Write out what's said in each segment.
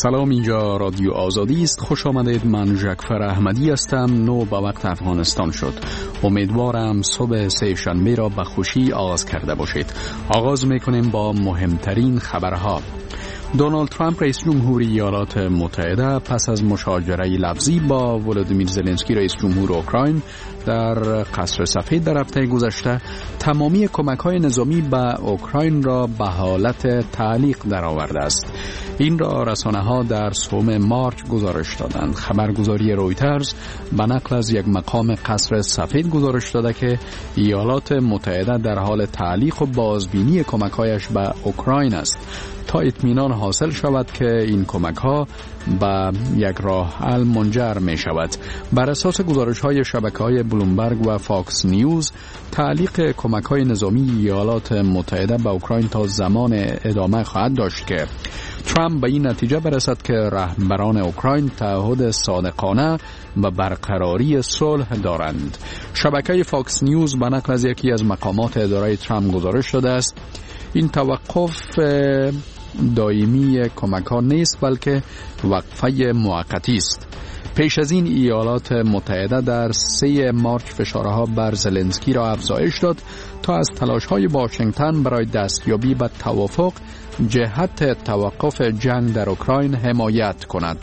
سلام، اینجا رادیو آزادی است. خوش آمدید. من جعفر احمدی هستم. 9 به وقت افغانستان شد. امیدوارم صبح سه شنبه را به خوشی آغاز کرده باشید. آغاز میکنیم با مهمترین خبرها. دونالد ترامپ رئیس جمهوری ایالات متحده پس از مشاجره لفظی با ولودیمیر زلنسکی رئیس جمهور اوکراین در قصر سفید در هفته گذشته تمامی کمک‌های نظامی به اوکراین را به حالت تعلیق درآورده است. این را رسانه‌ها در سوم مارچ گزارش دادند. خبرگزاری رویترز به نقل از یک مقام قصر سفید گزارش داده که ایالات متحده در حال تعلیق و بازبینی کمک‌هایش به اوکراین است تا اطمینان حاصل شود که این کمک‌ها به یک راه حل منجر می شود. بر اساس گزارش‌های شبکه‌های بلومبرگ و فاکس نیوز، تعلیق کمک‌های نظامی ایالات متحده به اوکراین تا زمان ادامه خواهد داشت که ترامپ به این نتیجه برسد که رهبران اوکراین تعهد صادقانه به برقراری صلح دارند. شبکه فاکس نیوز به نقل از یکی از مقامات اداره ترامپ گزارش داده است این توقف دائمی کمک‌ها نیست بلکه وقفه موقتی است. پیش از این ایالات متحده در 3 مارچ فشارها بر زلنسکی را افزایش داد تا از تلاش‌های واشنگتن برای دستیابی به توافق جهت توقف جنگ در اوکراین حمایت کند.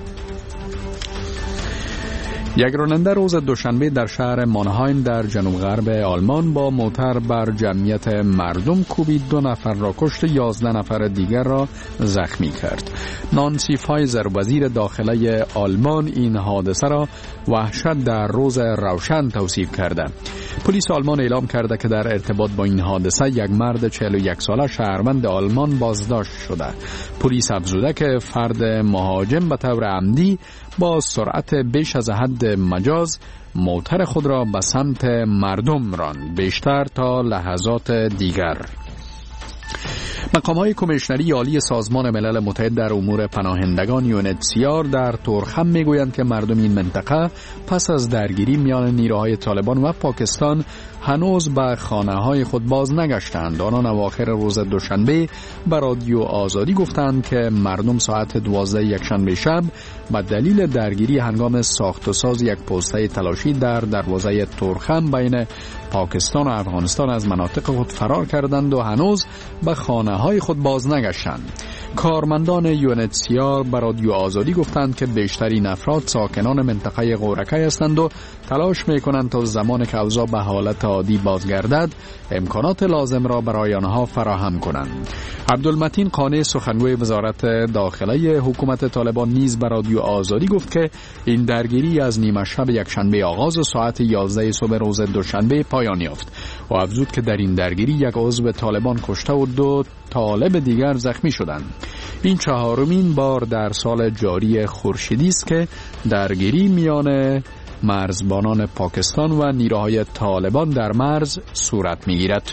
یک راننده روز دوشنبه در شهر مانهایم در جنوب غرب آلمان با موتر بر جمعیت مردم کوبید، 2 نفر را کشت، 11 نفر دیگر را زخمی کرد. نانسی فایزر وزیر داخله آلمان این حادثه را وحشت در روز روشن توصیف کرده. پلیس آلمان اعلام کرده که در ارتباط با این حادثه یک مرد 41 ساله شهروند آلمان بازداشت شده. پلیس افزوده که فرد مهاجم به طور عمدی با سرعت بیش از حد مجاز موتر خود را به سمت مردم راند، بیشتر تا لحظات دیگر. مقام‌های کمیشنری عالی سازمان ملل متحد در امور پناهندگان UNHCR در تورخم میگویند که مردم این منطقه پس از درگیری میان نیروهای طالبان و پاکستان هنوز به خانه‌های خود باز نگشتند. آنان اواخر روز دوشنبه به رادیو آزادی گفتند که مردم ساعت 12 یکشنبه شب به دلیل درگیری هنگام ساخت و ساز یک پوسته تلاشی در دروازه تورخم بین پاکستان و افغانستان از مناطق خود فرار کردند و هنوز به خانه‌های خود باز نگشتند. کارمندان UNHCR به رادیو آزادی گفتند که بیشترین افراد ساکنان منطقه غورکه هستند و تلاش می‌کنند تا زمان که اوضاع به حالت عادی بازگردد امکانات لازم را برای آنها فراهم کنند. عبدالمتین قانع سخنگوی وزارت داخله حکومت طالبان نیز به رادیو آزادی گفت که این درگیری از نیمه شب یکشنبه آغاز و ساعت 11 صبح روز دوشنبه پایان یافت و افزود که در این درگیری یک عضو طالبان کشته و 2 طالب دیگر زخمی شدند. این 4مین بار در سال جاری خورشیدی است که درگیری میان مرزبانان پاکستان و نیروهای طالبان در مرز صورت می‌گیرد.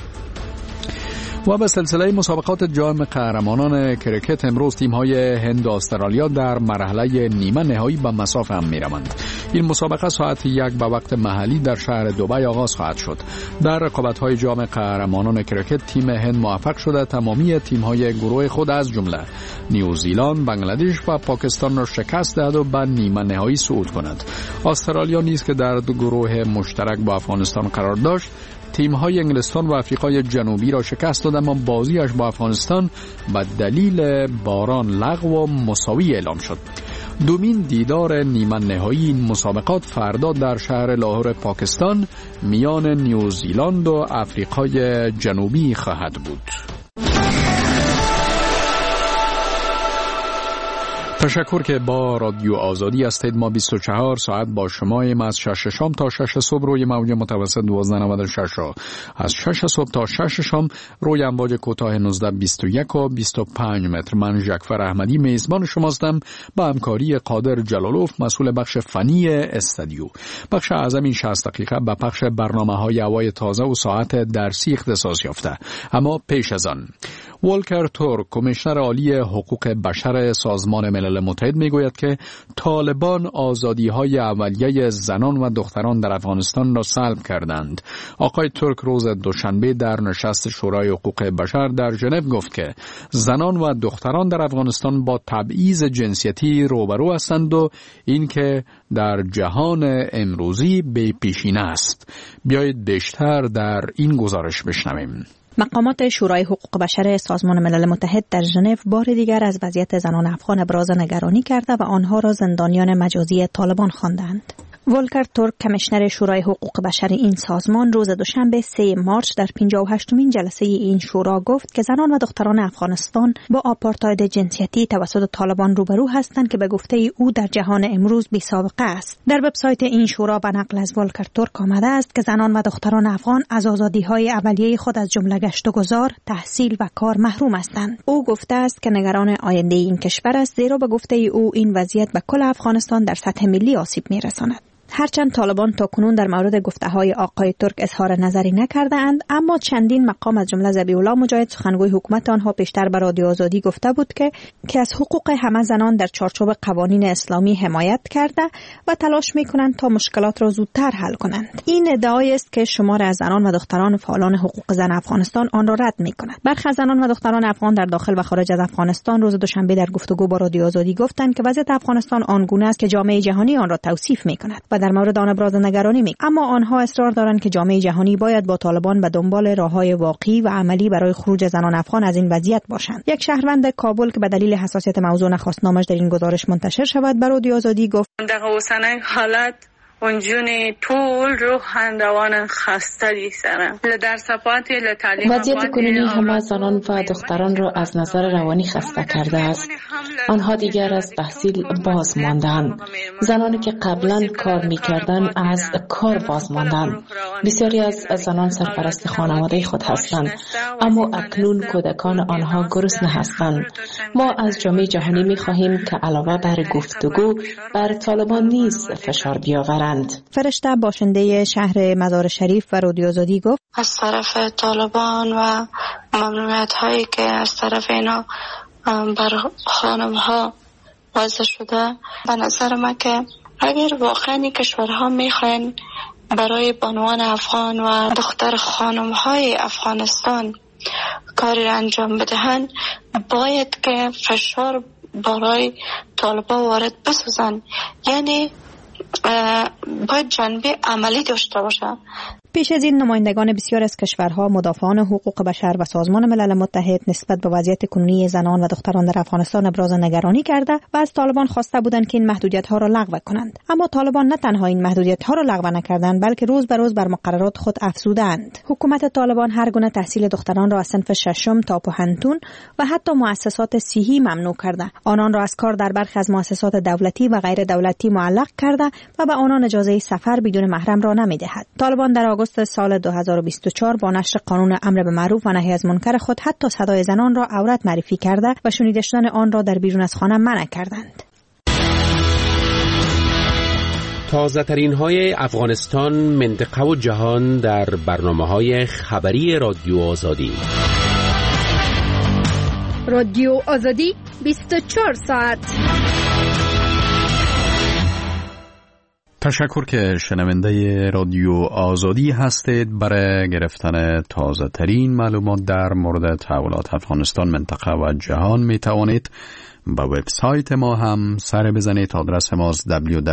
و به سلسله مسابقات جام قهرمانان کرکت امروز تیم‌های هند و استرالیا در مرحله نیمه نهایی به مصاف هم می‌روند. این مسابقه ساعت 1 به وقت محلی در شهر دبی آغاز خواهد شد. در رقابت‌های جام قهرمانان کرکت تیم هند موفق شده تمامی تیم‌های گروه خود از جمله نیوزیلند، بنگلادش و پاکستان را شکست دهد و به نیمه نهایی صعود کند. استرالیا نیز که در گروه مشترک با افغانستان قرار داشت تیم‌های انگلستان و آفریقای جنوبی را شکست داد، اما بازیش با افغانستان به دلیل باران لغو و مساوی اعلام شد. دومین دیدار نیمه نهایی این مسابقات فردا در شهر لاهور پاکستان میان نیوزیلند و آفریقای جنوبی خواهد بود. تشکر که با رادیو آزادی هستید. ما 24 ساعت با شما ایم. از 6 شام تا 6 صبح روی موج متوسط 1296 را، از 6 صبح تا 6 شام روی امواج کوتاه 1921 و 25 متر. من جعفر احمدی میزبان شما هستم با همکاری قادر جلالوف مسئول بخش فنی استودیو. بخش اعظم این 60 دقیقه به پخش برنامه‌های هوای تازه و ساعت درسی اختصاص یافته. اما پیش از آن ولکر تورک کمیشنر عالی حقوق بشر سازمان ملل متحد میگوید که طالبان آزادی‌های اولیه زنان و دختران در افغانستان را سلب کردند. آقای تورک روز دوشنبه در نشست شورای حقوق بشر در ژنو گفت که زنان و دختران در افغانستان با تبعیض جنسیتی روبرو هستند و اینکه در جهان امروزی بی پیشینه است. بیایید بیشتر در این گزارش بشنویم. مقامات شورای حقوق بشر سازمان ملل متحد در ژنو بار دیگر از وضعیت زنان افغان ابراز نگرانی کرده و آنها را زندانیان مجازی طالبان خواندند. ولکر تورک کمیشنر شورای حقوق بشر این سازمان روز دوشنبه 3 مارس در 58مین جلسه این شورا گفت که زنان و دختران افغانستان با آپارتاید جنسیتی توسط طالبان روبرو هستند که به گفته او در جهان امروز بی سابقه است. در وبسایت این شورا به نقل از ولکر تورک آمده است که زنان و دختران افغان از آزادی‌های اولیه خود از جمله گشت و گذار، تحصیل و کار محروم هستند. او گفته است که نگران آینده این کشور است، زیرا به گفته او این وضعیت به کل افغانستان در سطح ملی آسیب می‌رساند. هرچند طالبان تاکنون در مورد گفته‌های آقای تورک اظهار نظری نکرده‌اند، اما چندین مقام از جمله ذبیح الله مجاهد سخنگوی حکومت آنها پیشتر به رادیو آزادی گفته بود که از حقوق همه زنان در چارچوب قوانین اسلامی حمایت کرده و تلاش می‌کنند تا مشکلات را زودتر حل کنند. این ادعایی است که شمار از زنان و دختران فعالان حقوق زن افغانستان آن را رد می‌کنند. برخی از زنان و دختران افغان در داخل و خارج از افغانستان روز دوشنبه در گفتگو با رادیو آزادی گفتند که وضعیت افغانستان آنگونه است که جامعه جهانی آن را توصیف می‌کند و در مورد آن ابراز نگرانی می‌کنند. اما آنها اصرار دارند که جامعه جهانی باید با طالبان به دنبال راه‌های واقعی و عملی برای خروج زنان افغان از این وضعیت باشند. یک شهروند کابل که به دلیل حساسیت موضوع نخواست نامش در این گزارش منتشر شود به رادیو آزادی گفت: در اوسنای حالت اونجونی طول رو هندوان خسته دیسرم در سپاتی لطالیم وضعیت کنونی همه زنان و دختران را از نظر روانی خسته کرده است. آنها دیگر از تحصیل باز ماندند. زنانی که قبلا کار می‌کردند از کار باز ماندند. بسیاری از زنان سرپرست خانواده خود هستند، اما اکنون کودکان آنها گرسنه هستند. ما از جامعه جهانی می‌خواهیم که علاوه بر گفتگو بر طالبان نیز فشار بیاورند. فرشته باشنده شهر مزار شریف و رادیو آزادی گفت: از طرف طالبان و ممنوعیت هایی که از طرف اینا بر خانم ها وضع شده، به نظر من که اگر واقعا کشورها میخواین برای بانوان افغان و دختر خانم های افغانستان کاری را انجام بدهند، باید که فشار برای طالبان وارد بسازن، یعنی باید جنبه عملی داشته باشه. پیش از این نمایندگان بسیار از کشورها، مدافعان حقوق بشر و سازمان ملل متحد نسبت به وضعیت کنونی زنان و دختران در افغانستان ابراز نگرانی کرده و از طالبان خواسته بودند که این محدودیت‌ها را لغو کنند. اما طالبان نه تنها این محدودیت‌ها را لغو نکردند، بلکه روز به روز بر مقررات خود افزودند. حکومت طالبان هر گونه تحصیل دختران را از صنف ششم تا پوهنتون و حتی مؤسسات صحی ممنوع کرده. آنان را از کار در برخی از مؤسسات دولتی و غیر دولتی معلق کرده و به آنان اجازه سفر بدون محرم را نمی‌دهد. طالبان در آگوست سال 2024 با نشر قانون امر به معروف و نهی از منکر خود حتی صدای زنان را عورت معرفی کرده و شنیده شدن آن را در بیرون از خانه منع کردند. تازه ترین های افغانستان، منطقه و جهان در برنامه‌های خبری رادیو آزادی. رادیو آزادی 24 ساعت. تشکر که شنونده رادیو آزادی هستید. برای گرفتن تازه ترین معلومات در مورد تحولات افغانستان، منطقه و جهان می توانید به وبسایت ما هم سر بزنید. آدرس ماست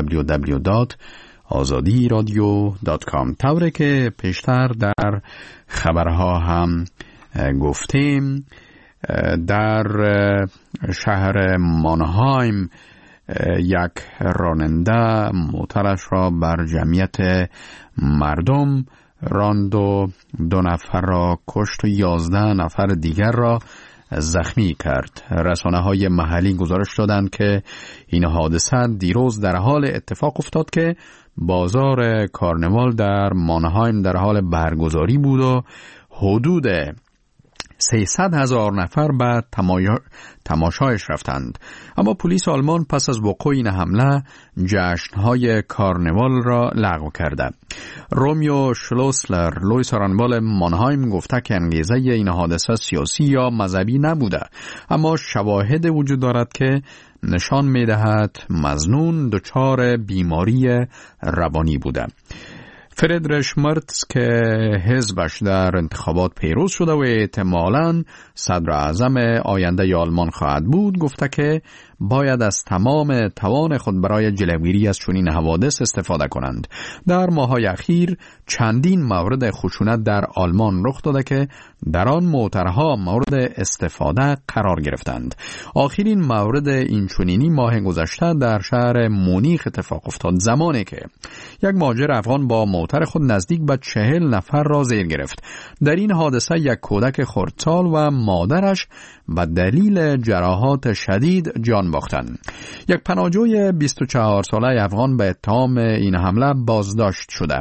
www.azadiradio.com. طوری که پیشتر در خبرها هم گفتیم، در شهر مانهایم یک راننده موترش را بر جمعیت مردم راند و 2 نفر را کشت و 11 نفر دیگر را زخمی کرد. رسانه‌های محلی گزارش دادند که این حادثه دیروز در حال اتفاق افتاد که بازار کارنوال در مانهایم در حال برگزاری بود و حدود 300,000 نفر به تماشایش رفتند. اما پلیس آلمان پس از وقوع این حمله جشن‌های کارنوال را لغو کرده. رومیو شلوسلر لویس آرانبال مانهایم گفته که انگیزه این حادثه سیاسی یا مذهبی نبوده، اما شواهد وجود دارد که نشان می‌دهد مظنون دچار بیماری روانی بوده. فریدریش مرتز که حزبش در انتخابات پیروز شده و احتمالاً صدر اعظم آینده آلمان خواهد بود، گفته که باید از تمام توان خود برای جلوگیری از چنین حوادث استفاده کنند. در ماه‌های اخیر چندین مورد خشونت در آلمان رخ داده که در آن موترها مورد استفاده قرار گرفتند. آخرین مورد این چنینی ماه گذشته در شهر مونیخ اتفاق افتاد، زمانی که یک مهاجر افغان با موتر خود نزدیک به 40 نفر را زیر گرفت. در این حادثه یک کودک خردسال و مادرش به دلیل جراحات شدید جان باختند. یک پناهجوی 24 ساله افغان به اتهام این حمله بازداشت شده.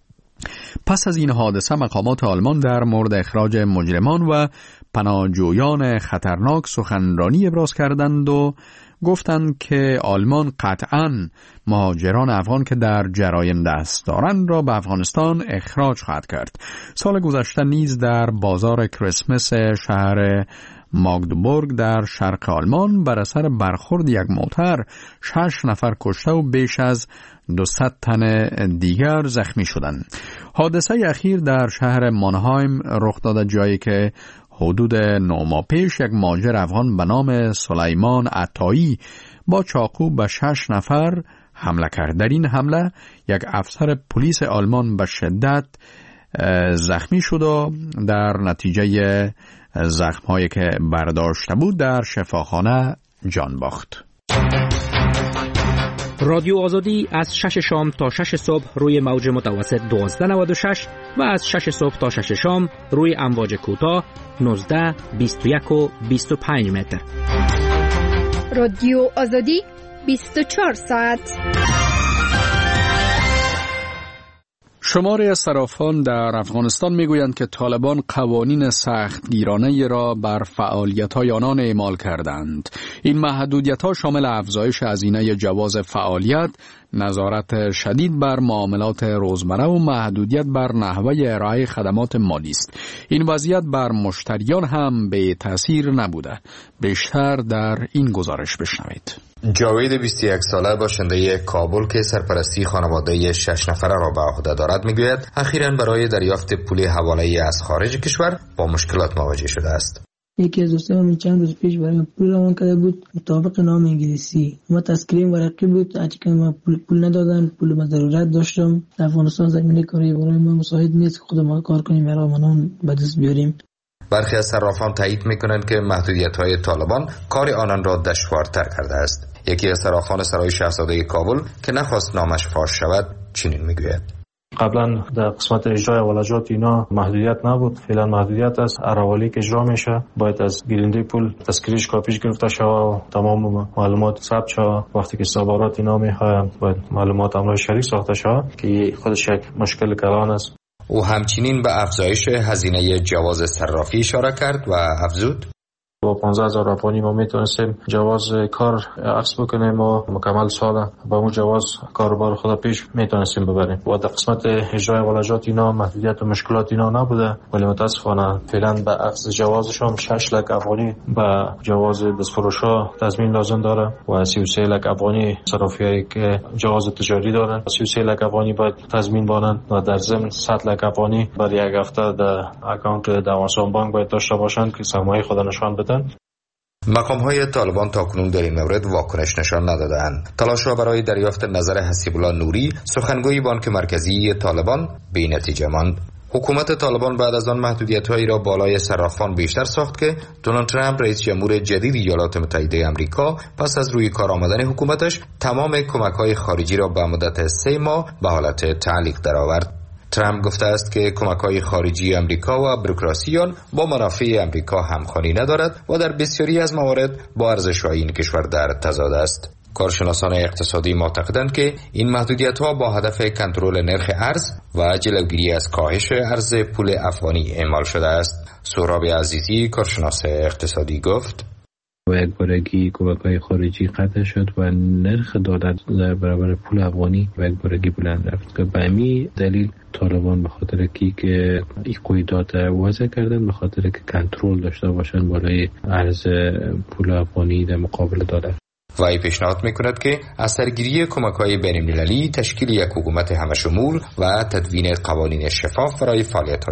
پس از این حادثه مقامات آلمان در مورد اخراج مجرمان و پناهجویان خطرناک سخنرانی ابراز کردند و گفتند که آلمان قطعاً مهاجران افغان که در جرایم دست دارند را به افغانستان اخراج خواهد کرد. سال گذشته نیز در بازار کریسمس شهر ماگدبورگ در شرق آلمان بر اثر برخورد یک موتر 6 نفر کشته و بیش از 200 تن دیگر زخمی شدند. حادثه اخیر در شهر مانهایم رخ داده، جایی که حدود 9 ماه پیش یک مهاجر افغان به نام سلیمان عطایی با چاقو به 6 نفر حمله کرد. در این حمله یک افسر پلیس آلمان به شدت زخمی شد و در نتیجه زخم‌هایی که برداشته بود در شفاخانه جان باخت. رادیو آزادی از 6 شام تا 6 صبح روی موج متوسط 1296 و از 6 صبح تا 6 شام روی امواج کوتاه 19، 21 و 25 متر. رادیو آزادی 24 ساعت. شماری از صرافان در افغانستان میگویند که طالبان قوانین سختگیرانه را بر فعالیت‌های آنان اعمال کردند. این محدودیت‌ها شامل افزایش هزینه جواز فعالیت، نظارت شدید بر معاملات روزمره و محدودیت بر نحوه ارائه خدمات مالی است. این وضعیت بر مشتریان هم به تأثیر نبوده. بیشتر در این گزارش بشنوید. جاوید 21 ساله باشنده کابل که سرپرستی خانواده 6 نفره را به عهده دارد میگوید اخیراً برای دریافت پول حواله‌ای از خارج کشور با مشکلات مواجه شده است. یکی از دوستانم چند روز پیش برای پول روان کرده بود مطابق نام انگلیسی، ما تسکریم ورقی بود، هرچی که ما پول ندادن، پول ما ضرورت داشتم. در افغانستان زمینه کاری برای ما مساعد نیست، خود ما کار کنیم یا منون به دست بیاریم. برخی از صرافان تایید میکنند که محدودیت‌های طالبان کار آنان را دشوارتر کرده است. یکی از صرافان سرای شاهزاده کابل که نخواست نامش فاش شود چنین میگوید: قبلا در قسمت اجرای ولجات اینا محدودیت نبود، فعلا محدودیت است. اراوالی که اجرا میشه باید از گیرنده پول تذکرهش کاپیش گرفته شود و تمام معلومات ثبت شود. وقتی که سوابات اینا میخواهند باید معلومات همراه شریک ساخته شود که خودش یک مشکل کلان است. او همچنین به افزایش هزینه جواز صرافی اشاره کرد و افزود: با 15,000 افغانی ما میتونستیم جواز کار عکس بکنیم و مکمل سال با اون جواز کاروبار خود پیش میتونستیم ببریم. و در قسمت اجرای ولجات اینا محدودیت و مشکلات اینا نبوده، ولی متاسفانه فعلا به عکس جوازش هم 6 لک افغانی به جواز دستفروشا تضمین لازم داره و 33 لک افغانی صرافیایی که جواز تجاری دارن 33 لک افغانی باید تضمین بانند و در ضمن 100 لک افغانی برای یک هفته در اکانت دوانسان بانک باید داشته باشند که سرمایه خود نشان بدن. مقام‌های طالبان تاکنون در این مورد واکنش نشان ندادند. تلاش را برای دریافت نظر حسیب الله نوری، سخنگوی بانک مرکزی طالبان، بی نتیجه ماند. حکومت طالبان بعد از آن محدودیت‌هایی را بالای صرافان بیشتر ساخت که دونالد ترامپ رئیس جمهور جدید ایالات متحده آمریکا پس از روی کار آمدن حکومتش تمام کمک‌های خارجی را به مدت 3 ماه به حالت تعلیق درآورد. ترامپ گفته است که کمک‌های خارجی آمریکا و بوروکراسی آن با منافع آمریکا همخوانی ندارد و در بسیاری از موارد با ارزش‌های این کشور در تضاد است. کارشناسان اقتصادی معتقدند که این محدودیت‌ها با هدف کنترل نرخ ارز و جلوگیری از کاهش ارز پول افغانی اعمال شده است. سهراب عزیزی، کارشناس اقتصادی، گفت: و یک بارگی کمک‌های خارجی قطع شد و نرخ دولت در برابر پول افغانی و یک بارگی بلند رفت که به همین دلیل طالبان به خاطر که این قیودات وضع کردن، به خاطر که کنترل داشته باشن بالای ارز پول افغانی در مقابل دلار. وی پیشنهاد می‌کند که از سرگیری کمک‌های بین‌المللی، تشکیل یک حکومت همه‌شمول و تدوین قوانین شفاف برای فعالیت